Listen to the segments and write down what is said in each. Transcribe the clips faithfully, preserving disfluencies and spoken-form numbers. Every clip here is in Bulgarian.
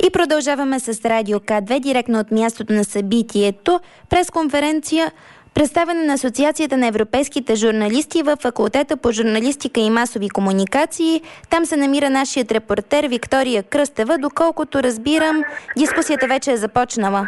И продължаваме с Радио К две, директно от мястото на събитието, пресконференция, представена на Асоциацията на европейските журналисти в Факултета по журналистика и масови комуникации. Там се намира нашият репортер Виктория Кръстева. Доколкото разбирам, дискусията вече е започнала.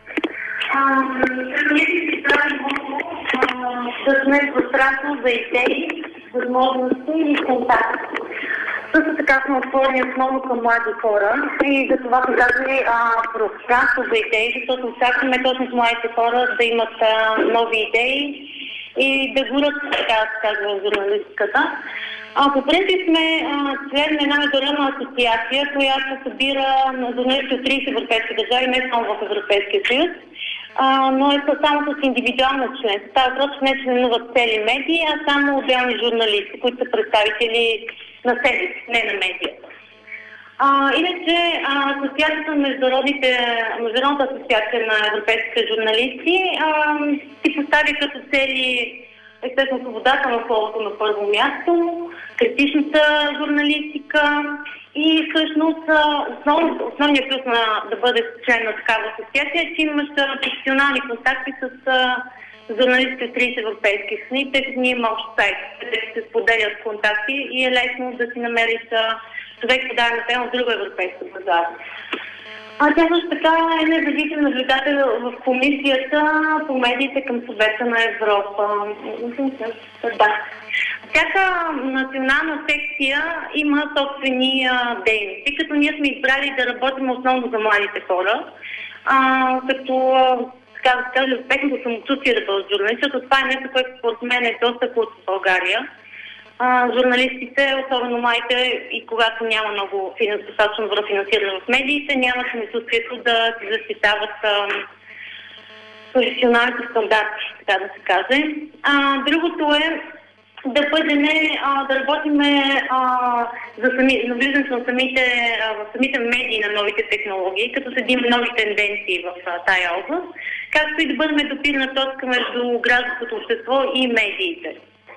Да сме пространство за идеи, възможности и контакти. Също така сме отворени основно към млади хора и за това сме дали пространство за идеи, защото очакваме точно с младите хора да имат а, нови идеи и да горят, така да се казва, в журналистиката. А, по принцип сме член на една международна асоциация, която събира журналисти от трийсет европейски държави, не само в Европейския съюз, а, но е само с индивидуално член. Става въпрос, че не членуват цели медии, а само отделни журналисти, които са представители на себе си, не на медията. А, иначе а, асоциацията на международните, Международната асоциация на европейските журналисти а, си постави като цели естествено свободата на словото на първо място, критичната журналистика и всъщност основ, основният плюс на да бъде член на такава асоциация е, че имаш професионални контакти с журналистите в трийсет европейски страни, тъй като ние имаме общ сайт, където се споделят контакти и е лесно да си намериш човек по дадена тема в друга европейска държава. А тя също така е независим наблюдател в комисията по медиите към Съвета на Европа. Да. Всяка национална секция има собствени дейности, като ние сме избрали да работим основно за младите хора, а, като така да кажа, успешното самочувствие да бъдат журналисти, защото това е нещо, което според мен е доста култ в България. А, журналистите, особено младите, и когато няма много достатъчно добро финансиране в медиите, нямат самочувствието да се защитават а, професионалните стандарти, така да се каже. А, другото е да бъдем, а, да работиме а, за сами, навлизането на самите, а, в самите медии на новите технологии, като следим нови тенденции в а, тая област, както и да бъдем допирна точка между гражданското общество и медиите.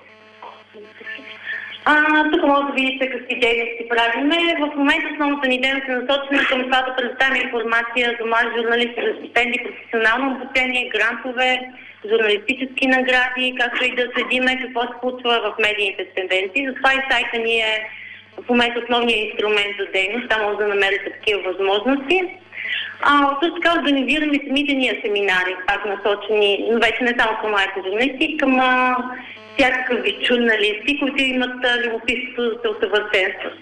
А, тук може да видите какви дейности правиме. В момента основната ни дейност е насочена към това да предоставим информация за млади журналисти за стипендии, професионално обучение, грантове, журналистически награди, както и да следиме какво се случва в медийните тенденции. Затова и сайта ни е в момента основният инструмент за дейност. Там може да намерите такива възможности. А, също така организираме самите ние семинари, пак насочени, но вече не само към младите журналисти, към а, всякакъв вид журналисти, които имат любопитство да се усъвършенстват.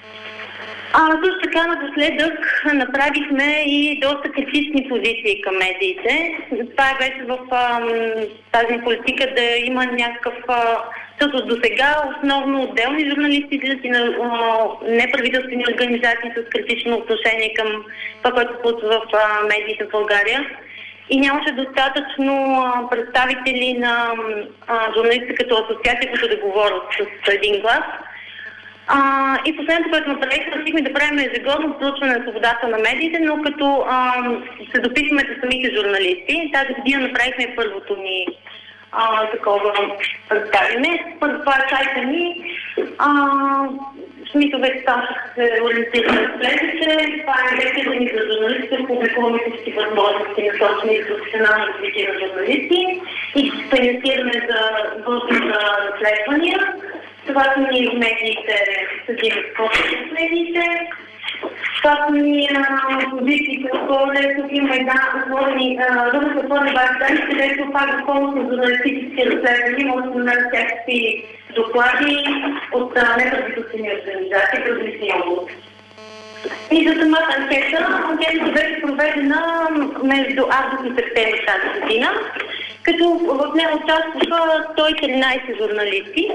А, също така напоследък направихме и доста критични позиции към медиите. Това е вече в а, тази политика да има някакъв... А, защото до сега основно отделни журналисти и на неправителствени организации с критично отношение към това, което се случва в а, медиите в България. И нямаше достатъчно а, представители на а, журналисти като асоциация, които да говорят с един глас. А, и последното, което направихме, решихме да правим ежегодно проучване на свободата на медиите, но като а, се дописваме с самите журналисти. Тази година направихме първото ни а, такова представяне. Първо това е сайта ни. А, смисъл вече там ще се ориентираме в следващите. Това е лекция ни за журналистите, публикуваме всички възможности на точни и професионални развитие на журналисти и финансиране за групи за разследвания. Това са ни в медиите, съдим в медиите. Това са ни позициите отгоре, тук има една отворени, друга са отворени бази данни, където пак допълно с журналистически разследвания, може да намерят всякакви доклади от неправителствени организации, различни области. И за самата анкета, анкетата беше проведена между август и септември тази година, като в нея участваха сто и тринайсет журналисти.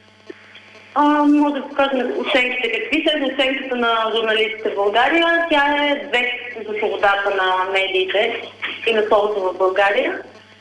А, може да покажем оценките какви са. Оценката на журналистите в България, тя е две за свободата на медиите и на словото в България.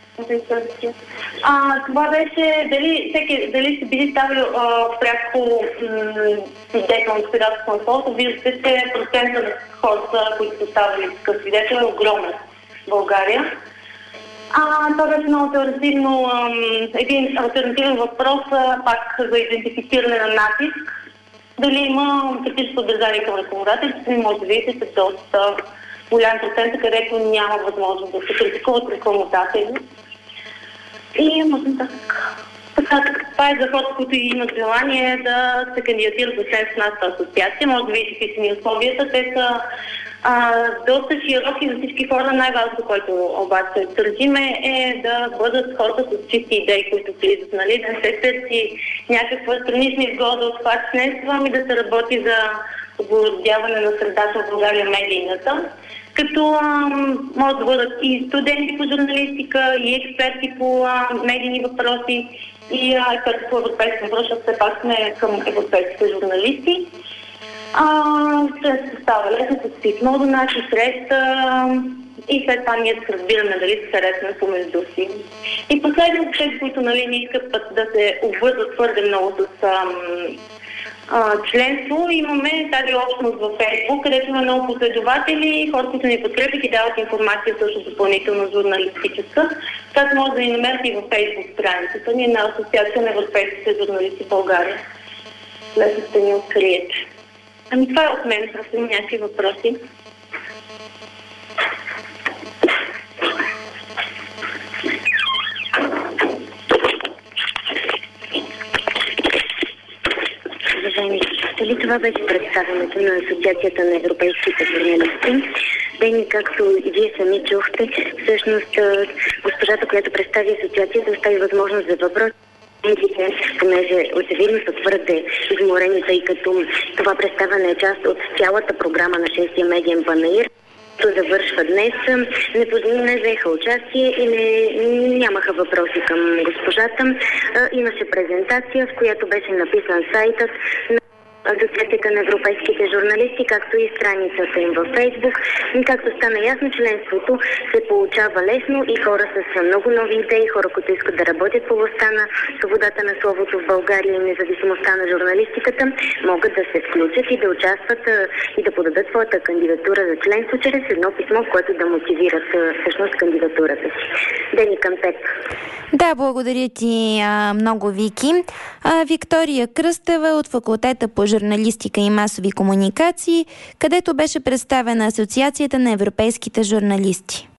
А, това беше дали, всеки, дали са били ставили пряко свидетел на свидетелство на словото. Виждате, че процента на хората, които са ставили такъв свидетел, е огромен в България. А, това беше много альтернативно, един альтернативен въпрос, пак за идентифициране на натиск. дали има критично съдържание към рекламодателите, може да видите, че доста голям процент, където няма възможност да се критикуват рекламодатели. И можем так. Така, това е за хората, които имат желание да се кандидатират за членство в нашата асоциация. Може да видите какви са ни условията. Те са а, доста широки за всички хора. Най-важното, което обаче държиме, е да бъдат хората с чисти идеи, които влизат, нали? Да не се търси някаква странична изгода от това членство, ами да се работи за оборудяване на средата в България медийната. Като а, може да бъдат и студенти по журналистика, и експерти по а, медийни въпроси, и а, експерти по европейски въпроси, защото все пак сме към европейските журналисти. Чрез става лесно, се списмо до наши среща и след това ние се разбираме дали се харесваме помежду си. И последните тези, които нали, не искат да се обвързват твърде много с ам, а, членство, имаме тази общност във Фейсбук, където има много последователи, хора, които ни подкрепят и дават информация също допълнително журналистическа. Така може да ни намерите и във Фейсбук страницата ни на Асоциация на европейските журналисти в България. Лесно сте ни откриете. Ами това е от мен, просто има някакви въпроси. Уважаеми слушатели, това беше представянето на Асоциацията на европейските журналисти. Дени, както и вие сами чухте, всъщност госпожата, която представи асоциацията, остави възможност за въпрос. Понеже очевидно са твърде изморени, тъй като това представяне е част от цялата програма на шестия медиен панаир, който завършва днес. Не, не взеха участие и не, нямаха въпроси към госпожата. Имаше презентация, в която беше написан сайтът на Асоциацията на европейските журналисти, както и страницата им във Фейсбук. Както стана ясно, членството се получава лесно и хора с много нови идеи, хора, които искат да работят по областта на свободата на словото в България и независимостта на журналистиката, могат да се включат и да участват и да подадат своята кандидатура за членство чрез едно писмо, в което да мотивират всъщност кандидатурата си. Дени, към теб. Да, благодаря ти а, много, Вики. А, Виктория Кръстева от факултета по журналистика и масови комуникации, където беше представена Асоциацията на европейските журналисти.